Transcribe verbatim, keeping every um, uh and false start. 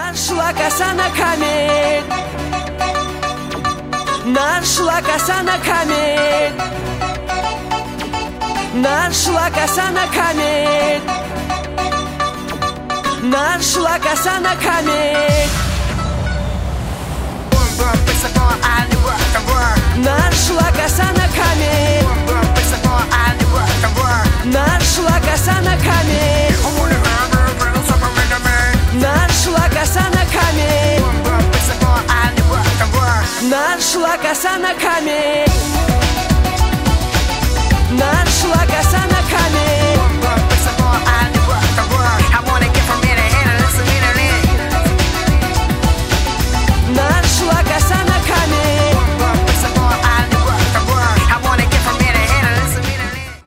Нашла коса на камень, нашла коса на камень, нашла коса на камень, нашла коса на камень. Нашла коса на камень, нашла коса на камень, нашла коса на камень, нашла коса на камень, нашла коса.